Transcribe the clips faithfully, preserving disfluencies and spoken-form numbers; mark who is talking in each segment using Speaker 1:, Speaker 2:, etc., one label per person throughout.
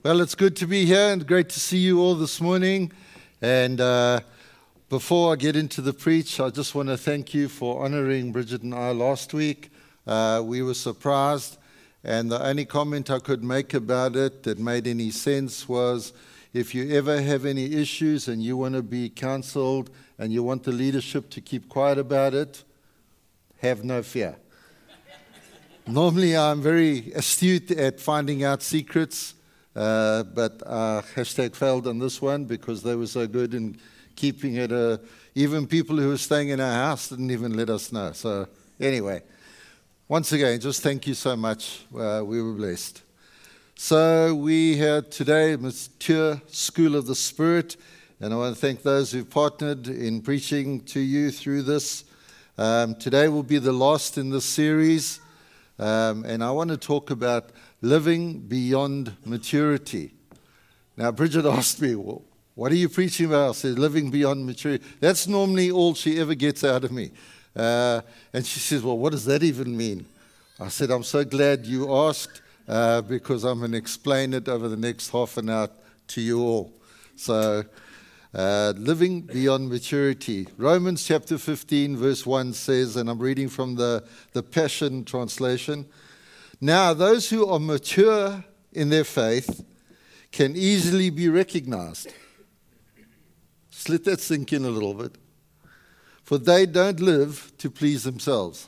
Speaker 1: Well, it's good to be here and great to see you all this morning. And uh, before I get into the preach, I just want to thank you for honoring Bridget and I last week. Uh, we were surprised, and the only comment I could make about it that made any sense was, if you ever have any issues and you want to be counseled and you want the leadership to keep quiet about it, have no fear. Normally, I'm very astute at finding out secrets. Uh, but uh, hashtag failed on this one because they were so good in keeping it. Uh, even people who were staying in our house didn't even let us know. So anyway, once again, just thank you so much. Uh, we were blessed. So we had today Mature School of the Spirit, and I want to thank those who partnered in preaching to you through this. Um, today will be the last in this series, um, and I want to talk about living beyond maturity. Now, Bridget asked me, well, what are you preaching about? I said, living beyond maturity. That's normally all she ever gets out of me. Uh, and she says, well, what does that even mean? I said, I'm so glad you asked uh, because I'm going to explain it over the next half an hour to you all. So, uh, living beyond maturity. Romans chapter fifteen, verse one says, and I'm reading from the, the Passion Translation, now, those who are mature in their faith can easily be recognized. Just let that sink in a little bit. For they don't live to please themselves,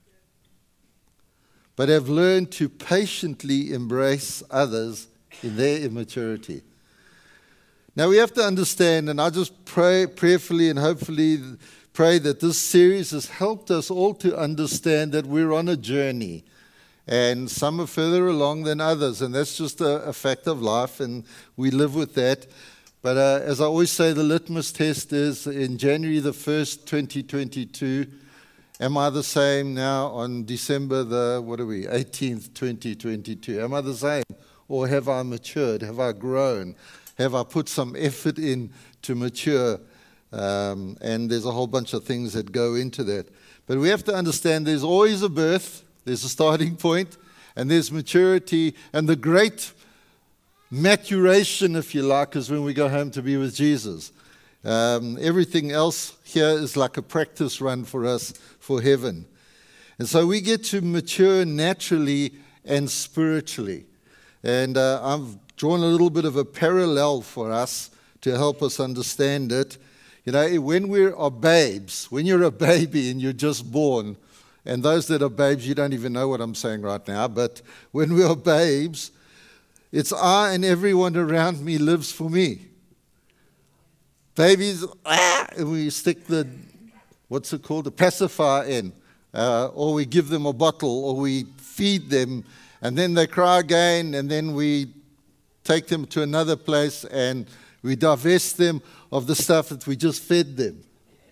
Speaker 1: but have learned to patiently embrace others in their immaturity. Now, we have to understand, and I just pray prayerfully and hopefully pray that this series has helped us all to understand that we're on a journey. And some are further along than others, and that's just a, a fact of life, and we live with that. But uh, as I always say, the litmus test is in January the first, twenty twenty-two, am I the same now on December the, what are we, eighteenth, twenty twenty-two? Am I the same? Or have I matured? Have I grown? Have I put some effort in to mature? Um, and there's a whole bunch of things that go into that. But we have to understand there's always a birth. There's a starting point, and there's maturity, and the great maturation, if you like, is when we go home to be with Jesus. Um, everything else here is like a practice run for us for heaven. And so we get to mature naturally and spiritually. And uh, I've drawn a little bit of a parallel for us to help us understand it. You know, when we are babes, when you're a baby and you're just born, and those that are babes, you don't even know what I'm saying right now, but when we are babes, it's I and everyone around me lives for me. Babies, ah, and we stick the, what's it called, the pacifier in, uh, or we give them a bottle, or we feed them, and then they cry again, and then we take them to another place, and we divest them of the stuff that we just fed them.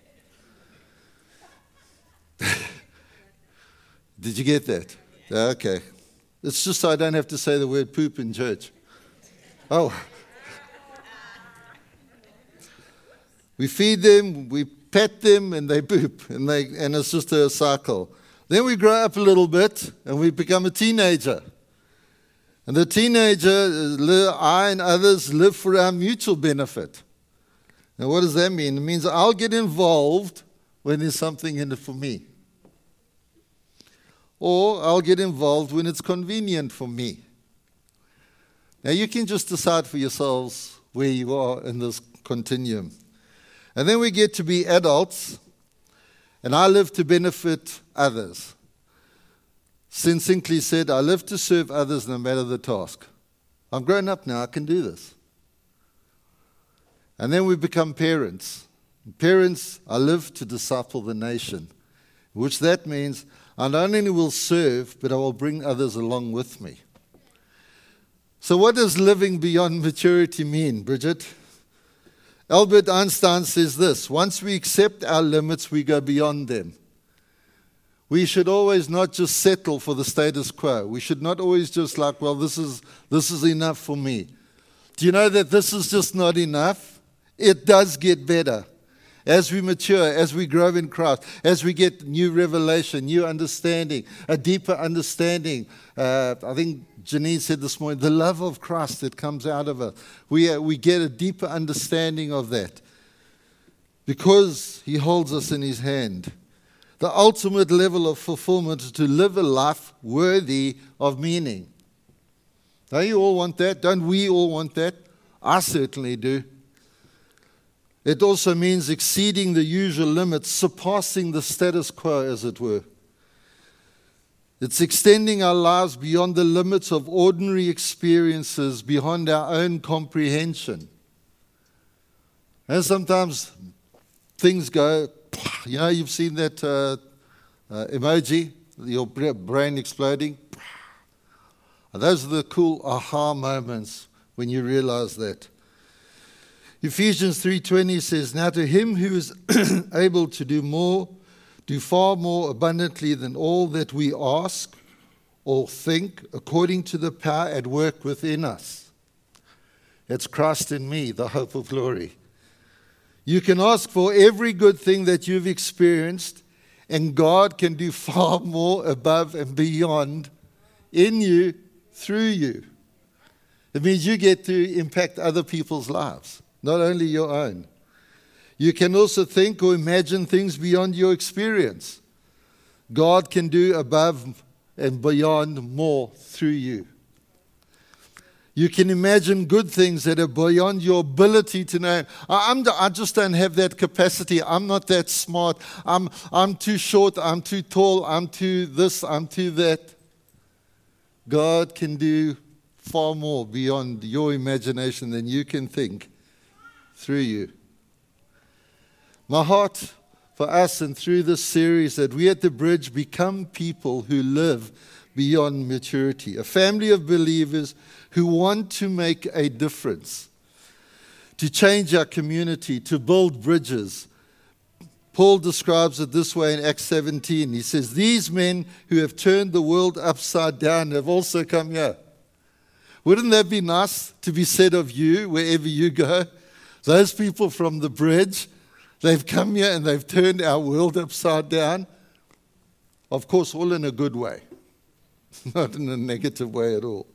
Speaker 1: Did you get that? Okay. It's just so I don't have to say the word poop in church. Oh. We feed them, we pet them, and they poop. And, they, and it's just a cycle. Then we grow up a little bit, and we become a teenager. And the teenager, I and others, live for our mutual benefit. Now, what does that mean? It means I'll get involved when there's something in it for me. Or I'll get involved when it's convenient for me. Now, you can just decide for yourselves where you are in this continuum. And then we get to be adults, and I live to benefit others. Succinctly said, I live to serve others no matter the task. I'm grown up now, I can do this. And then we become parents. Parents, I live to disciple the nation, which that means I not only will serve, but I will bring others along with me. So what does living beyond maturity mean, Bridget? Albert Einstein says this, once we accept our limits, we go beyond them. We should always not just settle for the status quo. We should not always just like, well, this is, this is enough for me. Do you know that this is just not enough? It does get better. As we mature, as we grow in Christ, as we get new revelation, new understanding, a deeper understanding. Uh, I think Janine said this morning, the love of Christ that comes out of us. We, uh, we get a deeper understanding of that because he holds us in his hand. The ultimate level of fulfillment is to live a life worthy of meaning. Don't you all want that? Don't we all want that? I certainly do. It also means exceeding the usual limits, surpassing the status quo, as it were. It's extending our lives beyond the limits of ordinary experiences, beyond our own comprehension. And sometimes things go, you know, you've seen that uh, uh, emoji, your brain exploding. And those are the cool aha moments when you realize that. Ephesians three twenty says, now to him who is able to do more, do far more abundantly than all that we ask or think, according to the power at work within us. It's Christ in me, the hope of glory. You can ask for every good thing that you've experienced, and God can do far more above and beyond in you, through you. It means you get to impact other people's lives, not only your own. You can also think or imagine things beyond your experience. God can do above and beyond more through you. You can imagine good things that are beyond your ability to know. I, I'm, I just don't have that capacity. I'm not that smart. I'm, I'm too short. I'm too tall. I'm too this. I'm too that. God can do far more beyond your imagination than you can think through you. My heart for us and through this series that we at the Bridge become people who live beyond maturity, a family of believers who want to make a difference, to change our community, to build bridges. Paul describes it this way in Acts seventeen. He says, these men who have turned the world upside down have also come here. Wouldn't that be nice to be said of you wherever you go? Those people from the Bridge, they've come here and they've turned our world upside down. Of course, all in a good way, not in a negative way at all.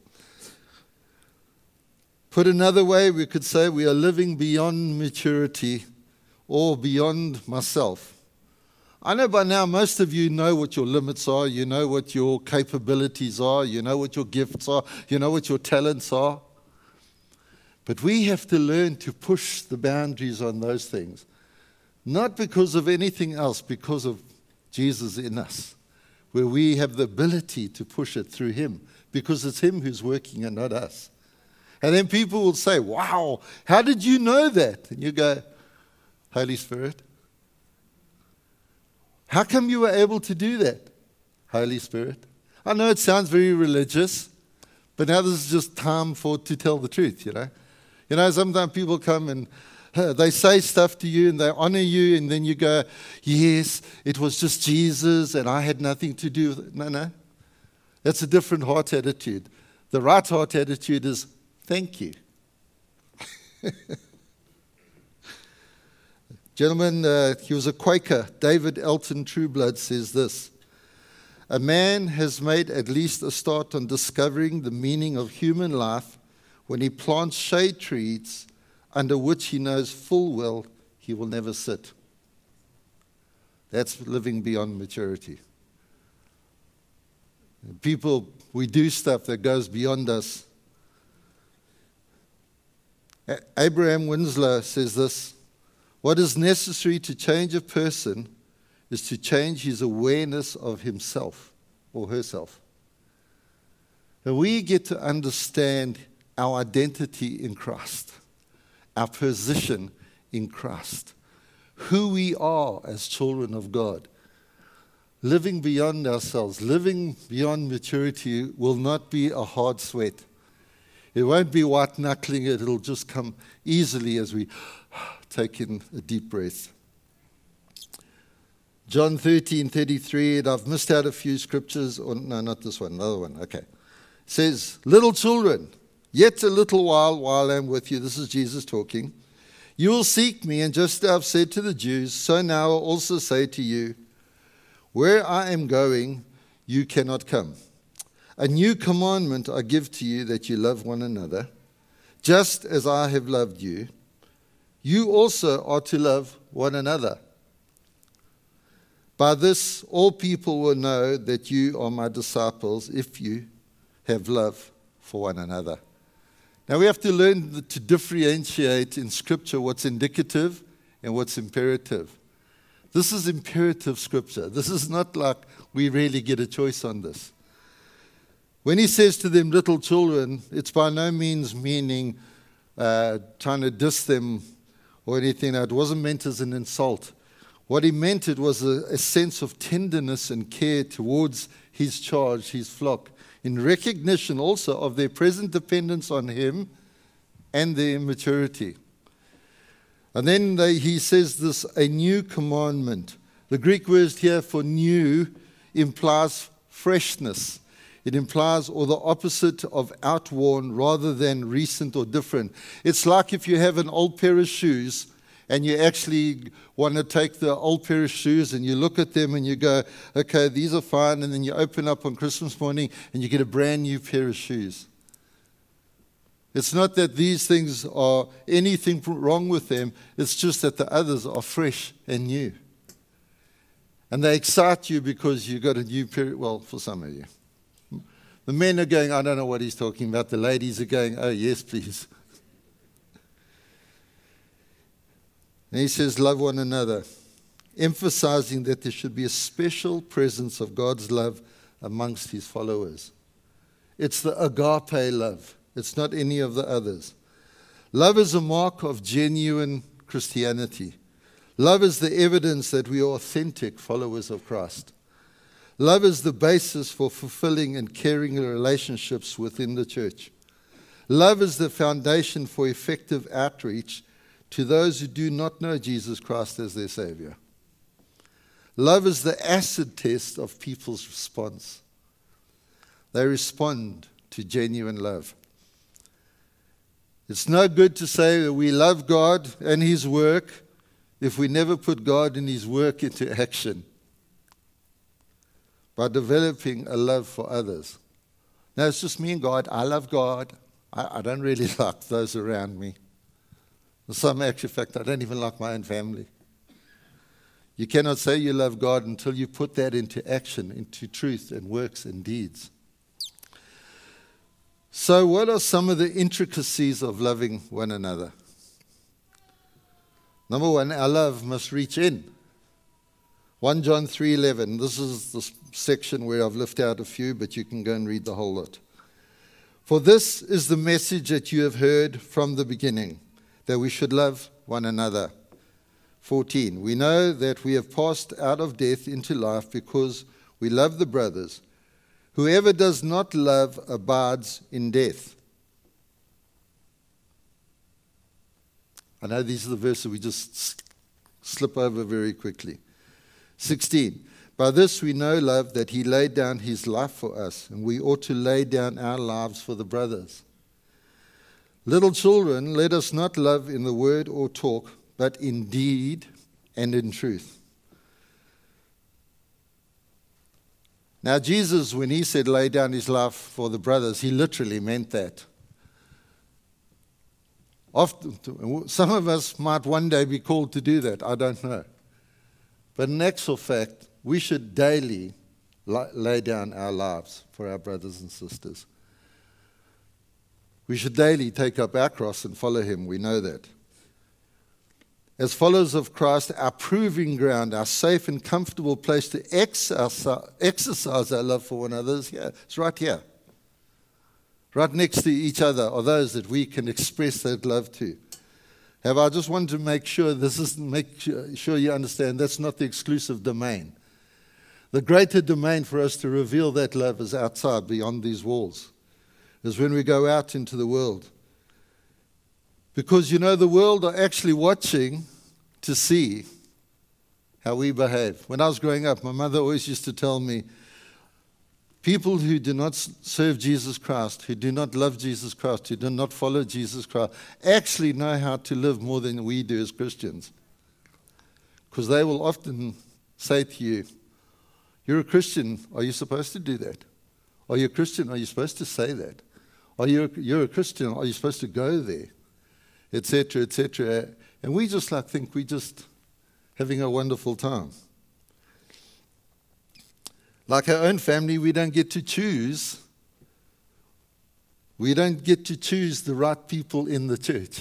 Speaker 1: Put another way, we could say we are living beyond maturity or beyond myself. I know by now most of you know what your limits are, you know what your capabilities are, you know what your gifts are, you know what your talents are. But we have to learn to push the boundaries on those things. Not because of anything else, because of Jesus in us, where we have the ability to push it through him, because it's him who's working and not us. And then people will say, wow, how did you know that? And you go, Holy Spirit. How come you were able to do that? Holy Spirit. I know it sounds very religious, but now this is just time for to tell the truth, you know. You know, sometimes people come and uh, they say stuff to you and they honor you, and then you go, yes, it was just Jesus and I had nothing to do with it. No, no. That's a different heart attitude. The right heart attitude is, thank you. Gentleman, uh, he was a Quaker. David Elton Trueblood says this: a man has made at least a start on discovering the meaning of human life when he plants shade trees under which he knows full well he will never sit. That's living beyond maturity. People, we do stuff that goes beyond us. Abraham Winslow says this: what is necessary to change a person is to change his awareness of himself or herself. And we get to understand our identity in Christ, our position in Christ, who we are as children of God. Living beyond ourselves, living beyond maturity will not be a hard sweat. It won't be white-knuckling it. It'll just come easily as we take in a deep breath. John thirteen thirty-three, and I've missed out a few scriptures. Or, no, not this one, another one. Okay. It says, little children, yet a little while while I am with you. This is Jesus talking. You will seek me, and just as I've said to the Jews, so now I also say to you, where I am going, you cannot come. A new commandment I give to you, that you love one another. Just as I have loved you, you also are to love one another. By this, all people will know that you are my disciples, if you have love for one another. Now we have to learn to differentiate in Scripture what's indicative and what's imperative. This is imperative Scripture. This is not like we really get a choice on this. When he says to them, little children, it's by no means meaning uh, trying to diss them or anything. It wasn't meant as an insult. What he meant, it was a, a sense of tenderness and care towards his charge, his flock, in recognition also of their present dependence on him and their immaturity. And then they, he says this, a new commandment. The Greek word here for new implies freshness. It implies, or the opposite of outworn rather than recent or different. It's like if you have an old pair of shoes and you actually want to take the old pair of shoes and you look at them and you go, okay, these are fine, and then you open up on Christmas morning and you get a brand new pair of shoes. It's not that these things are anything wrong with them, it's just that the others are fresh and new. And they excite you because you got a new pair, well, for some of you. The men are going, I don't know what he's talking about. The ladies are going, oh, yes, please. And he says, love one another, emphasizing that there should be a special presence of God's love amongst his followers. It's the agape love. It's not any of the others. Love is a mark of genuine Christianity. Love is the evidence that we are authentic followers of Christ. Love is the basis for fulfilling and caring relationships within the church. Love is the foundation for effective outreach to those who do not know Jesus Christ as their Savior. Love is the acid test of people's response. They respond to genuine love. It's no good to say that we love God and his work if we never put God and his work into action by developing a love for others. Now, it's just me and God. I love God. I, I don't really like those around me. In some actual fact, I don't even like my own family. You cannot say you love God until you put that into action, into truth and works and deeds. So what are some of the intricacies of loving one another? Number one, our love must reach in. First John three eleven. This is the section where I've left out a few, but you can go and read the whole lot. For this is the message that you have heard from the beginning, that we should love one another. fourteen. We know that we have passed out of death into life because we love the brothers. Whoever does not love abides in death. I know these are the verses we just slip over very quickly. sixteen. By this we know love, that he laid down his life for us, and we ought to lay down our lives for the brothers. Little children, let us not love in the word or talk, but in deed and in truth. Now, Jesus, when he said lay down his life for the brothers, he literally meant that. Often, some of us might one day be called to do that. I don't know. But in actual fact, we should daily lay down our lives for our brothers and sisters. We should daily take up our cross and follow him. We know that. As followers of Christ, our proving ground, our safe and comfortable place to exercise our love for one another is here. It's right here. Right next to each other are those that we can express that love to. Have I just wanted to make sure this is make sure you understand that's not the exclusive domain. The greater domain for us to reveal that love is outside, beyond these walls, is when we go out into the world. Because, you know, the world are actually watching to see how we behave. When I was growing up, my mother always used to tell me, people who do not serve Jesus Christ, who do not love Jesus Christ, who do not follow Jesus Christ, actually know how to live more than we do as Christians. Because they will often say to you, you're a Christian, are you supposed to do that? Are you a Christian? Are you supposed to say that? Are you you're a Christian? Are you supposed to go there? Etc. Etc. And we just like think we're just having a wonderful time. Like our own family, we don't get to choose. We don't get to choose the right people in the church.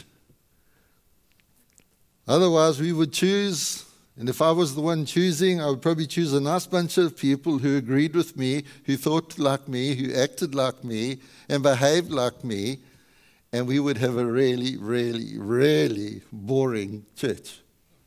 Speaker 1: Otherwise, we would choose, and if I was the one choosing, I would probably choose a nice bunch of people who agreed with me, who thought like me, who acted like me, and behaved like me, and we would have a really, really, really boring church.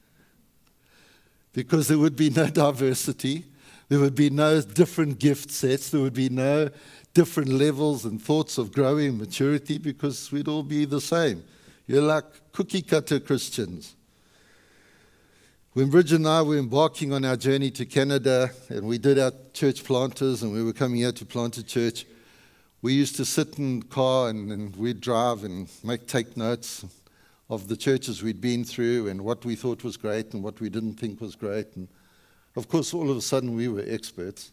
Speaker 1: Because there would be no diversity, there would be no different gift sets, there would be no different levels and thoughts of growing maturity, because we'd all be the same. You're like cookie cutter Christians. When Bridget and I were embarking on our journey to Canada, and we did our church planters, and we were coming here to plant a church, we used to sit in the car and, and we'd drive and make take notes of the churches we'd been through and what we thought was great and what we didn't think was great. And of course, all of a sudden, we were experts.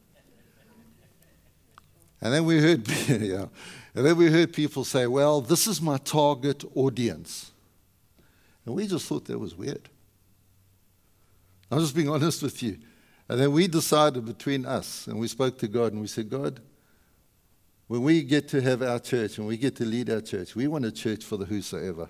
Speaker 1: And then we heard, yeah, and then we heard people say, "Well, this is my target audience," and we just thought that was weird. I'm just being honest with you. And then we decided between us, and we spoke to God, and we said, "God, when we get to have our church and we get to lead our church, we want a church for the whosoever.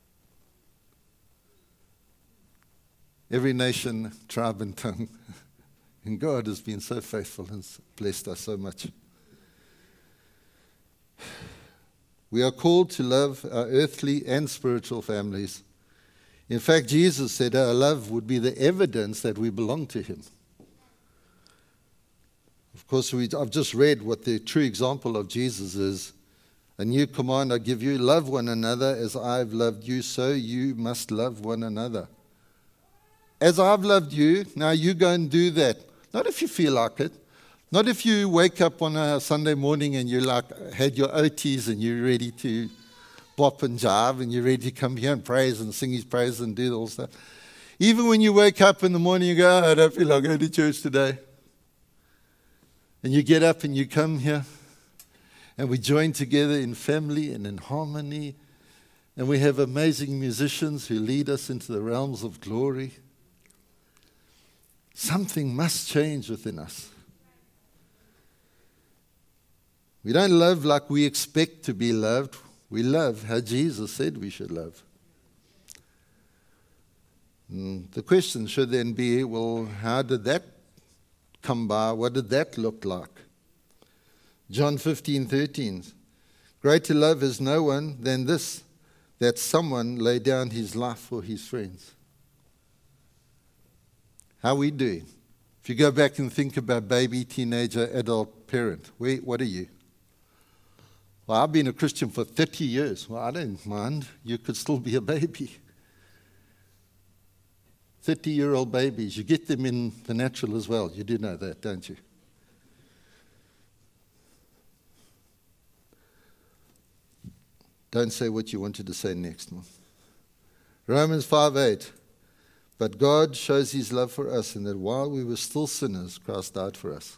Speaker 1: Every nation, tribe, and tongue." And God has been so faithful and blessed us so much. We are called to love our earthly and spiritual families. In fact, Jesus said our love would be the evidence that we belong to Him. Of course, we, I've just read what the true example of Jesus is. "A new command I give you, love one another as I've loved you, so you must love one another." As I've loved you, now you go and do that. Not if you feel like it. Not if you wake up on a Sunday morning and you like had your O Ts and you're ready to bop and jive and you're ready to come here and praise and sing His praise and do all stuff. Even when you wake up in the morning, you go, "Oh, I don't feel like going to church today." And you get up and you come here and we join together in family and in harmony. And we have amazing musicians who lead us into the realms of glory. Something must change within us. We don't love like we expect to be loved. We love how Jesus said we should love. And the question should then be, well, how did that come by? What did that look like? John fifteen thirteen. "Greater love is no one than this, that someone lay down his life for his friends." How are we doing? If you go back and think about baby, teenager, adult, parent, where, what are you? Well, I've been a Christian for thirty years. Well, I don't mind. You could still be a baby. thirty-year-old babies, you get them in the natural as well. You do know that, don't you? Don't say what you wanted to say next month. Romans five eight. "But God shows His love for us in that while we were still sinners, Christ died for us."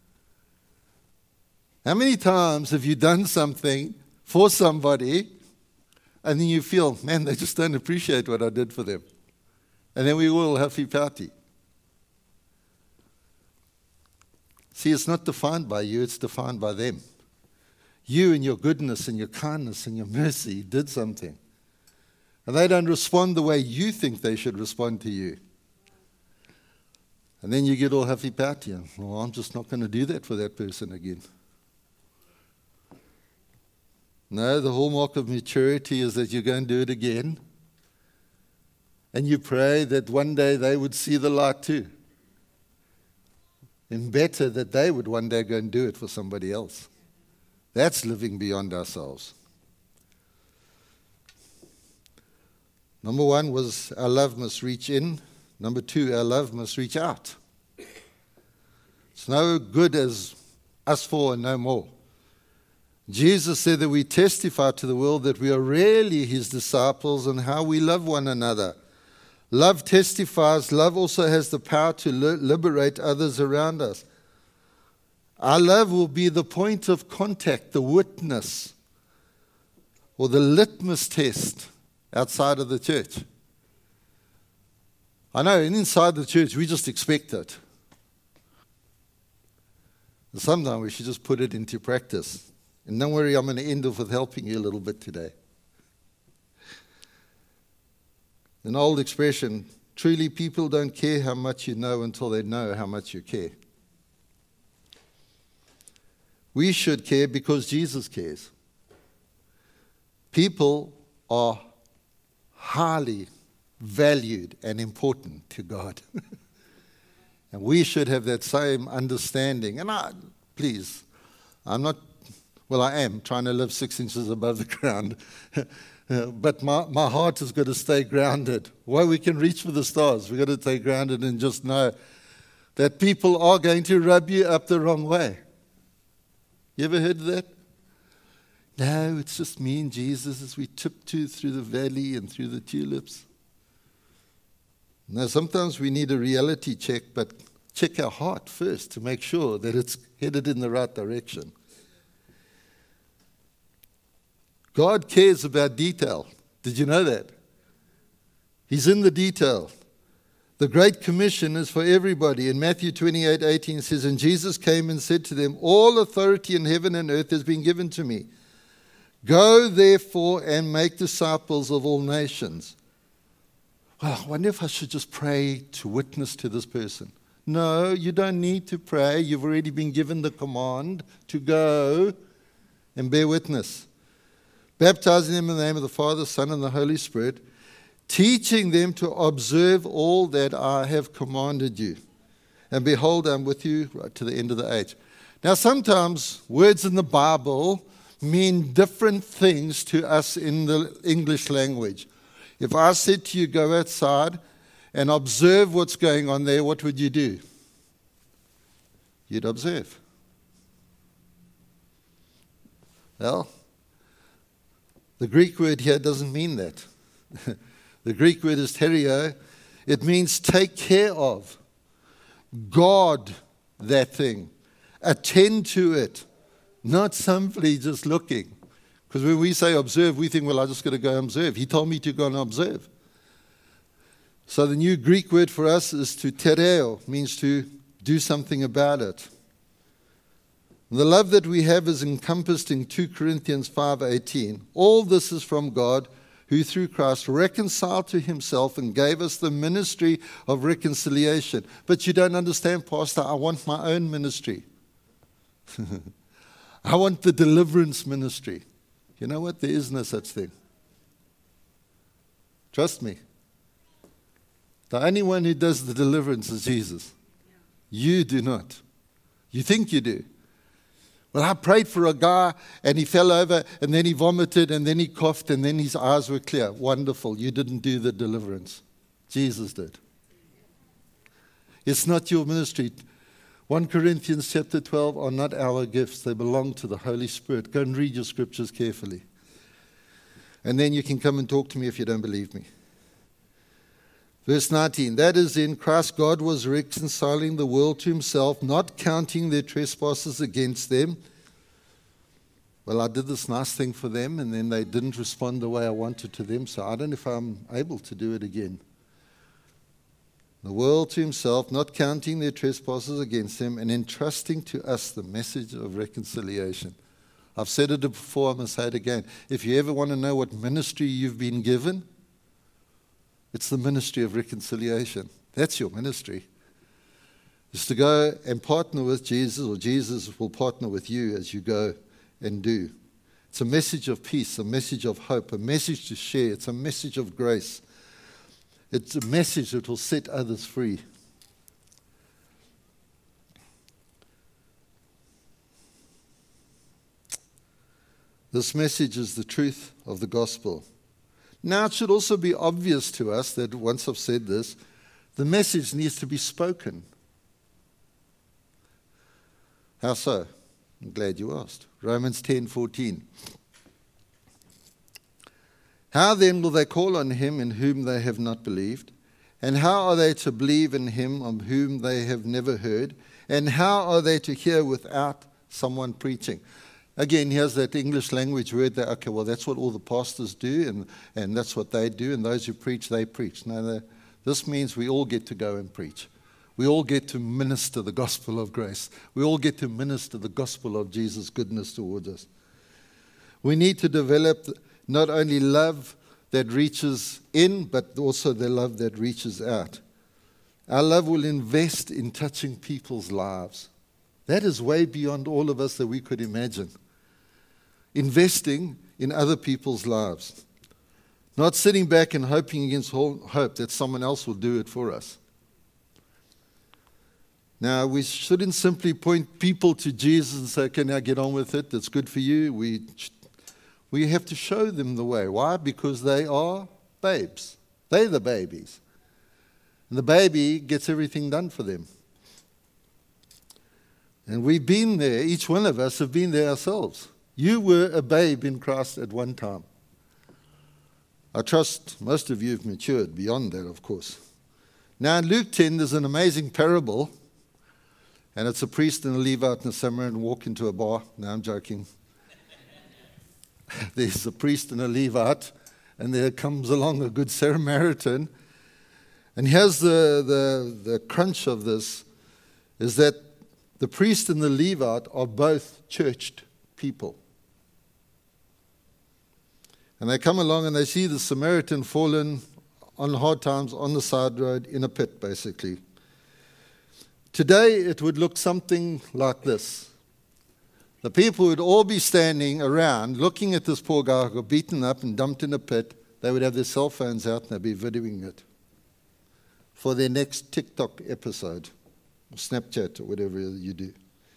Speaker 1: How many times have you done something for somebody and then you feel, man, they just don't appreciate what I did for them? And then we all huffy pouty. See, it's not defined by you, it's defined by them. You and your goodness and your kindness and your mercy did something. And they don't respond the way you think they should respond to you. And then you get all huffy pouty and, well, I'm just not going to do that for that person again. No, the hallmark of maturity is that you go and do it again. And you pray that one day they would see the light too. And better that they would one day go and do it for somebody else. That's living beyond ourselves. Number one was our love must reach in. Number two, our love must reach out. It's no good as us four and no more. Jesus said that we testify to the world that we are really His disciples and how we love one another. Love testifies. Love also has the power to liberate others around us. Our love will be the point of contact, the witness, or the litmus test outside of the church. I know, and inside the church, we just expect it. And sometimes we should just put it into practice. And don't worry, I'm going to end off with helping you a little bit today. An old expression, truly people don't care how much you know until they know how much you care. We should care because Jesus cares. People are highly valued and important to God. And we should have that same understanding. And I, please, I'm not, well, I am trying to live six inches above the ground. But my, my heart has got to stay grounded. Well, we can reach for the stars. We've got to stay grounded and just know that people are going to rub you up the wrong way. You ever heard of that? No, it's just me and Jesus as we tiptoe through the valley and through the tulips. Now, sometimes we need a reality check, but check our heart first to make sure that it's headed in the right direction. God cares about detail. Did you know that? He's in the detail. The Great Commission is for everybody. In Matthew twenty-eight eighteen says, and Jesus came and said to them, all authority in heaven and earth has been given to me. Go therefore and make disciples of all nations. Well, I wonder if I should just pray to witness to this person. No, you don't need to pray. You've already been given the command to go and bear witness. Baptizing them in the name of the Father, Son, and the Holy Spirit, teaching them to observe all that I have commanded you. And behold, I'm with you right to the end of the age. Now, sometimes words in the Bible mean different things to us in the English language. If I said to you, go outside and observe what's going on there, what would you do? You'd observe. Well, the Greek word here doesn't mean that. The Greek word is terio. It means take care of. Guard that thing. Attend to it. Not simply just looking. Because when we say observe, we think, well, I'm just going to go observe. He told me to go and observe. So the new Greek word for us is to tereo, means to do something about it. The love that we have is encompassed in two Corinthians five eighteen. All this is from God, who through Christ reconciled to himself and gave us the ministry of reconciliation. But you don't understand, Pastor, I want my own ministry. I want the deliverance ministry. You know what? There is no such thing. Trust me. The only one who does the deliverance is Jesus. You do not. You think you do. Well, I prayed for a guy and he fell over and then he vomited and then he coughed and then his eyes were clear. Wonderful. You didn't do the deliverance. Jesus did. It's not your ministry. First Corinthians chapter twelve are not our gifts. They belong to the Holy Spirit. Go and read your scriptures carefully. And then you can come and talk to me if you don't believe me. Verse nineteen, that is, in Christ God was reconciling the world to himself, not counting their trespasses against them. Well, I did this nice thing for them, and then they didn't respond the way I wanted to them, so I don't know if I'm able to do it again. The world to himself, not counting their trespasses against them, and entrusting to us the message of reconciliation. I've said it before, I'm going to say it again. If you ever want to know what ministry you've been given, it's the ministry of reconciliation. That's your ministry. It's to go and partner with Jesus, or Jesus will partner with you as you go and do. It's a message of peace, a message of hope, a message to share. It's a message of grace. It's a message that will set others free. This message is the truth of the gospel. Now, it should also be obvious to us that once I've said this, the message needs to be spoken. How so? I'm glad you asked. Romans ten fourteen. How then will they call on him in whom they have not believed? And how are they to believe in him of whom they have never heard? And how are they to hear without someone preaching? Again, here's that English language word that, okay, well, that's what all the pastors do, and, and that's what they do, and those who preach, they preach. No, they, this means we all get to go and preach. We all get to minister the gospel of grace. We all get to minister the gospel of Jesus' goodness towards us. We need to develop not only love that reaches in, but also the love that reaches out. Our love will invest in touching people's lives. That is way beyond all of us that we could imagine. Investing in other people's lives. Not sitting back and hoping against hope that someone else will do it for us. Now, we shouldn't simply point people to Jesus and say, okay, now get on with it. That's good for you. We, we have to show them the way. Why? Because they are babes. They're the babies. And the baby gets everything done for them. And we've been there. Each one of us have been there ourselves. You were a babe in Christ at one time. I trust most of you have matured beyond that, of course. Now, in Luke ten, there's an amazing parable. And it's a priest and a Levite and a Samaritan walk into a bar. No, I'm joking. There's a priest and a Levite, and there comes along a good Samaritan. And here's the, the, the crunch of this, is that the priest and the Levite are both churched people. And they come along and they see the Samaritan fallen on hard times on the side road in a pit, basically. Today, it would look something like this. The people would all be standing around looking at this poor guy who got beaten up and dumped in a pit. They would have their cell phones out and they'd be videoing it for their next TikTok episode, or Snapchat, or whatever you do.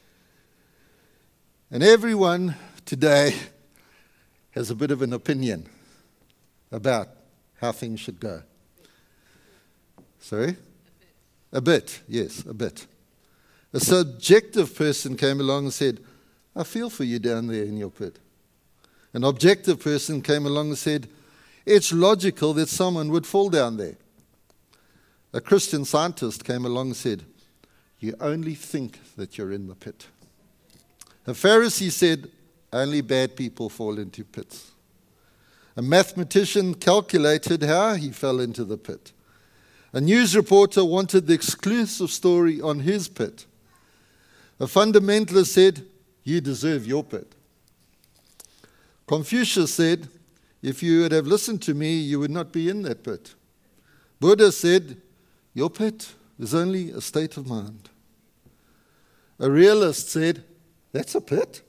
Speaker 1: And everyone today has a bit of an opinion about how things should go. Sorry? A bit, yes, a bit. A subjective person came along and said, I feel for you down there in your pit. An objective person came along and said, it's logical that someone would fall down there. A Christian Scientist came along and said, you only think that you're in the pit. A Pharisee said, only bad people fall into pits. A mathematician calculated how he fell into the pit. A news reporter wanted the exclusive story on his pit. A fundamentalist said, you deserve your pit. Confucius said, if you would have listened to me, you would not be in that pit. Buddha said, your pit is only a state of mind. A realist said, that's a pit.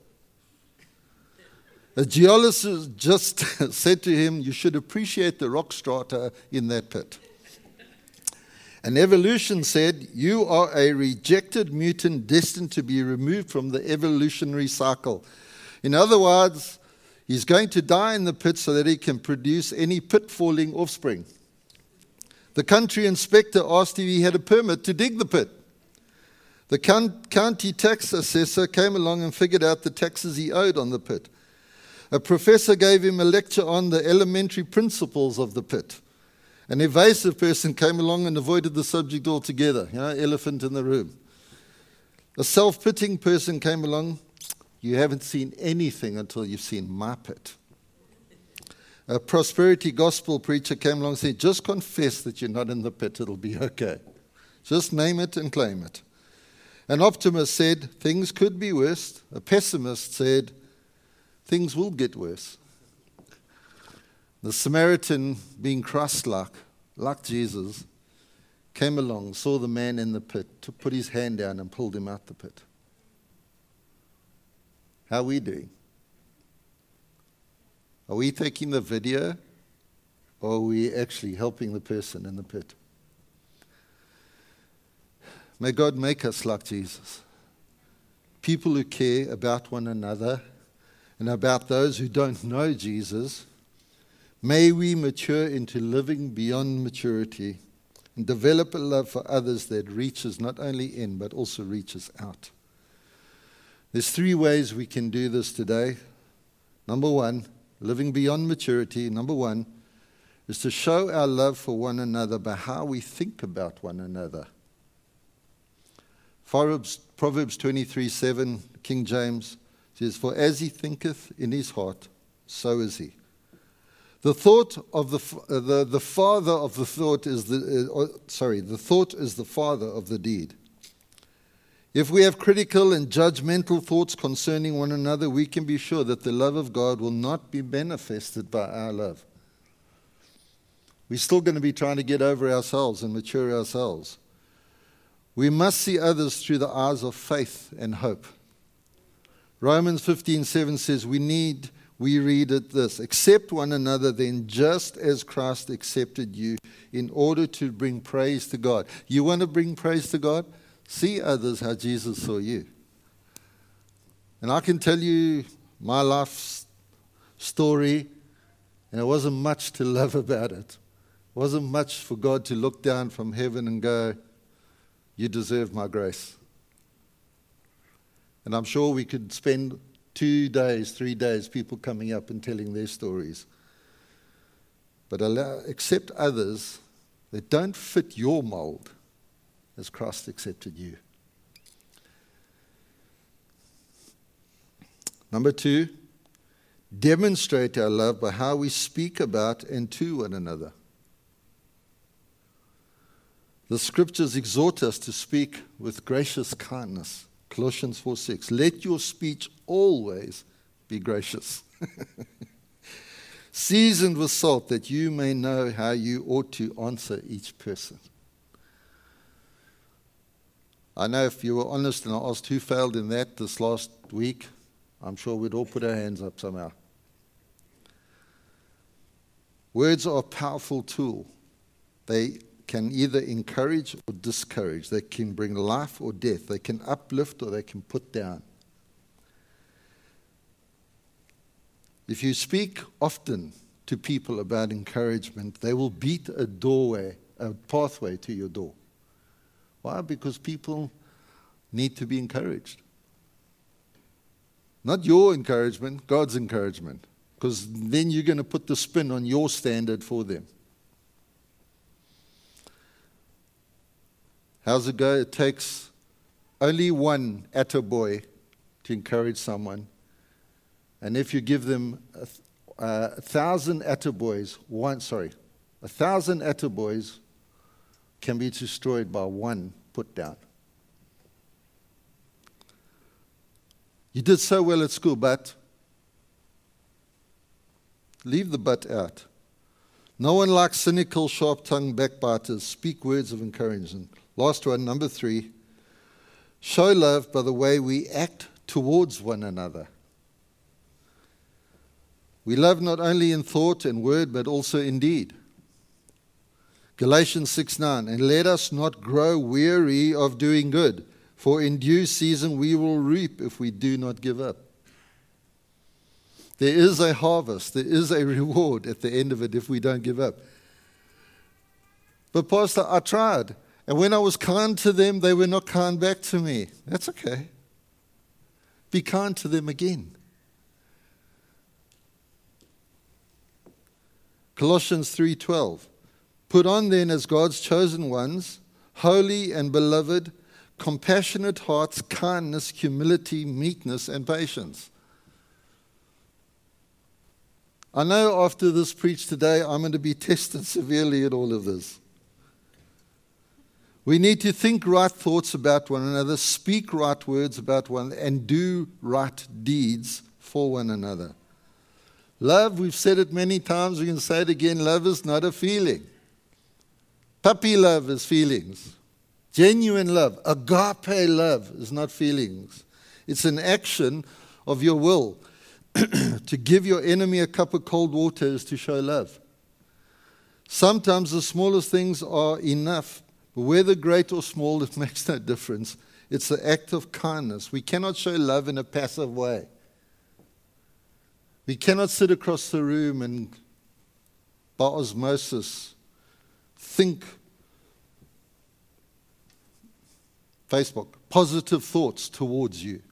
Speaker 1: A geologist just said to him, you should appreciate the rock strata in that pit. And evolution said, you are a rejected mutant destined to be removed from the evolutionary cycle. In other words, he's going to die in the pit so that he can produce any pit-falling offspring. The country inspector asked if he had a permit to dig the pit. The county tax assessor came along and figured out the taxes he owed on the pit. A professor gave him a lecture on the elementary principles of the pit. An evasive person came along and avoided the subject altogether. You know, elephant in the room. A self-pitying person came along. You haven't seen anything until you've seen my pit. A prosperity gospel preacher came along and said, just confess that you're not in the pit, it'll be okay. Just name it and claim it. An optimist said, things could be worse. A pessimist said, things will get worse. The Samaritan, being Christ-like, like Jesus, came along, saw the man in the pit, to put his hand down and pulled him out the pit. How are we doing? Are we taking the video, or are we actually helping the person in the pit? May God make us like Jesus. People who care about one another and about those who don't know Jesus. May we mature into living beyond maturity and develop a love for others that reaches not only in, but also reaches out. There's three ways we can do this today. Number one, living beyond maturity, number one, is to show our love for one another by how we think about one another. Proverbs, Proverbs twenty-three seven, King James, says, "For as he thinketh in his heart, so is he." The thought of the uh, the the father of the thought is the uh, sorry the thought is the father of the deed. If we have critical and judgmental thoughts concerning one another, we can be sure that the love of God will not be manifested by our love. We're still going to be trying to get over ourselves and mature ourselves. We must see others through the eyes of faith and hope. Romans fifteen seven says, we need, we read it this, "Accept one another then just as Christ accepted you in order to bring praise to God." You want to bring praise to God? See others how Jesus saw you. And I can tell you my life story, and it wasn't much to love about it. It wasn't much for God to look down from heaven and go, "You deserve my grace." And I'm sure we could spend two days, three days, people coming up and telling their stories. But allow, accept others that don't fit your mold as Christ accepted you. Number two, demonstrate our love by how we speak about and to one another. The scriptures exhort us to speak with gracious kindness. Colossians four six, "Let your speech always be gracious, seasoned with salt, that you may know how you ought to answer each person." I know if you were honest and I asked who failed in that this last week, I'm sure we'd all put our hands up somehow. Words are a powerful tool. They can either encourage or discourage. They can bring life or death. They can uplift or they can put down. If you speak often to people about encouragement, they will beat a doorway, a pathway to your door. Why? Because people need to be encouraged. Not your encouragement, God's encouragement. Because then you're going to put the spin on your standard for them. How's it go? It takes only one attaboy to encourage someone. And if you give them a, a thousand attaboys, one, sorry, a thousand attaboys can be destroyed by one put down. You did so well at school, but leave the but out. No one likes cynical, sharp-tongued backbiters. Speak words of encouragement. Last one, number three. Show love by the way we act towards one another. We love not only in thought and word, but also in deed. Galatians six nine, "And let us not grow weary of doing good, for in due season we will reap if we do not give up." There is a harvest, there is a reward at the end of it if we don't give up. But Pastor, I tried, and when I was kind to them, they were not kind back to me. That's okay. Be kind to them again. Colossians three twelve, "Put on then as God's chosen ones, holy and beloved, compassionate hearts, kindness, humility, meekness, and patience." I know after this preach today, I'm going to be tested severely at all of this. We need to think right thoughts about one another, speak right words about one, and do right deeds for one another. Love, we've said it many times, we can say it again, love is not a feeling. Puppy love is feelings. Genuine love, agape love is not feelings. It's an action of your will. To give your enemy a cup of cold water is to show love. Sometimes the smallest things are enough, but whether great or small, it makes no difference. It's the act of kindness. We cannot show love in a passive way. We cannot sit across the room and, by osmosis, think, Facebook, positive thoughts towards you.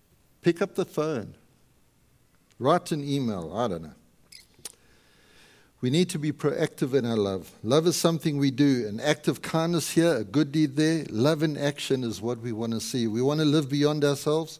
Speaker 1: Pick up the phone. Write an email. I don't know. We need to be proactive in our love. Love is something we do. An act of kindness here, a good deed there. Love in action is what we want to see. We want to live beyond ourselves.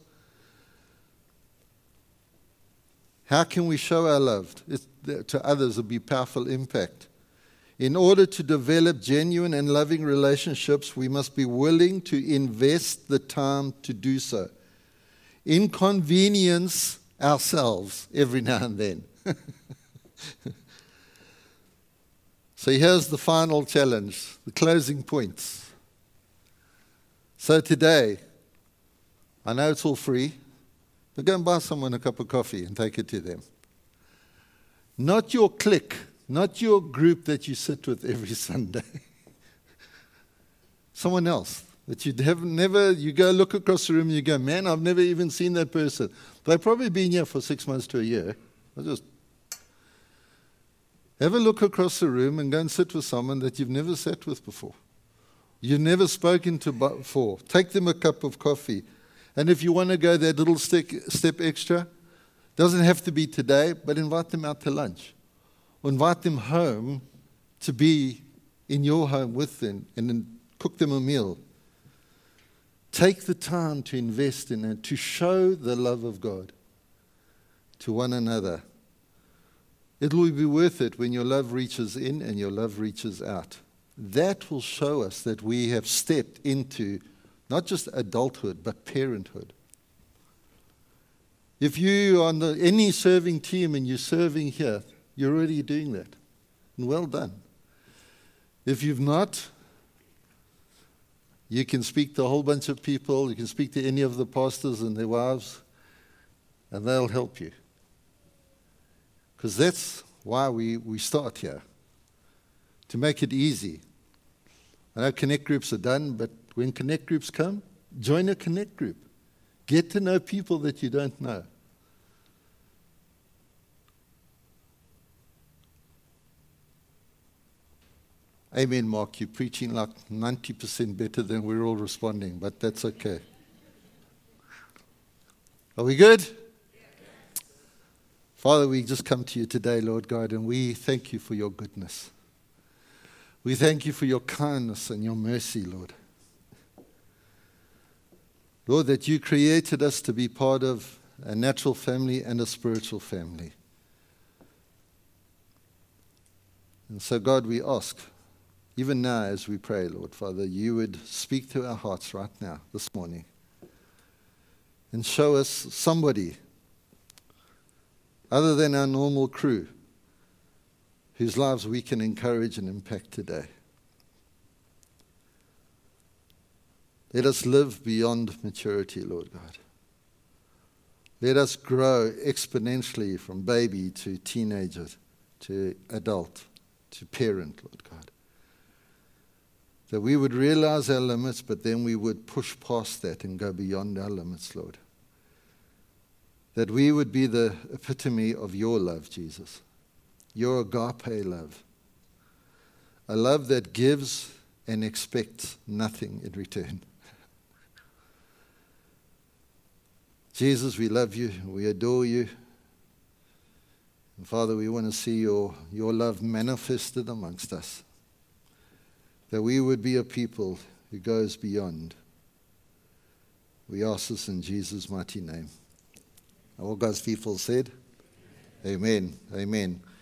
Speaker 1: How can we show our love to others? It'll be powerful impact. In order to develop genuine and loving relationships, we must be willing to invest the time to do so. Inconvenience ourselves every now and then. So here's the final challenge, the closing points. So today, I know it's all free, but go and buy someone a cup of coffee and take it to them. Not your clique, not your group that you sit with every Sunday. Someone else that you have never, you go look across the room and you go, man, I've never even seen that person. They've probably been here for six months to a year. I just have a look across the room and go and sit with someone that you've never sat with before. You've never spoken to before. Take them a cup of coffee. And if you want to go that little step, step extra, doesn't have to be today, but invite them out to lunch. Or invite them home to be in your home with them and then cook them a meal. Take the time to invest in it, to show the love of God to one another. It will be worth it when your love reaches in and your love reaches out. That will show us that we have stepped into not just adulthood, but parenthood. If you are on the, any serving team and you're serving here, you're already doing that. And well done. If you've not, you can speak to a whole bunch of people. You can speak to any of the pastors and their wives, and they'll help you. Because that's why we, we start here, to make it easy. I know connect groups are done, but when connect groups come, join a connect group. Get to know people that you don't know. Amen, Mark. You're preaching like ninety percent better than we're all responding, but that's okay. Are we good? Father, we just come to you today, Lord God, and we thank you for your goodness. We thank you for your kindness and your mercy, Lord. Lord, that you created us to be part of a natural family and a spiritual family. And so, God, we ask, even now as we pray, Lord, Father, you would speak to our hearts right now, this morning, and show us somebody other than our normal crew, whose lives we can encourage and impact today. Let us live beyond maturity, Lord God. Let us grow exponentially from baby to teenager, to adult, to parent, Lord God. That we would realize our limits, but then we would push past that and go beyond our limits, Lord. That we would be the epitome of your love, Jesus. Your agape love. A love that gives and expects nothing in return. Jesus, we love you. We adore you. And Father, we want to see your, your love manifested amongst us. That we would be a people who goes beyond. We ask this in Jesus' mighty name. All God's people said, amen, amen.